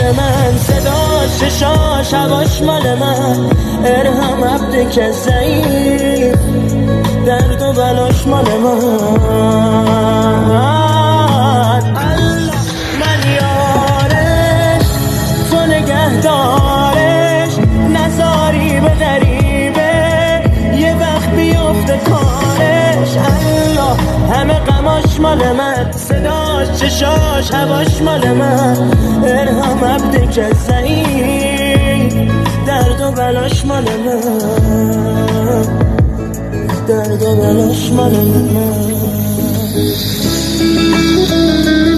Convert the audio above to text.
من، صداش چشاش هواش مال من. ارهم عبد که ضعیف، درد و بلاش مال من. من یارش تو نگهدارش، نزاری به دریبه یه وقت بیفته کارش. الله همه غماش مال من، صداش چشاش هواش مال من. ارهم عبد که ضعیف، درد و بلاش مال من، درد و بلاش مال من.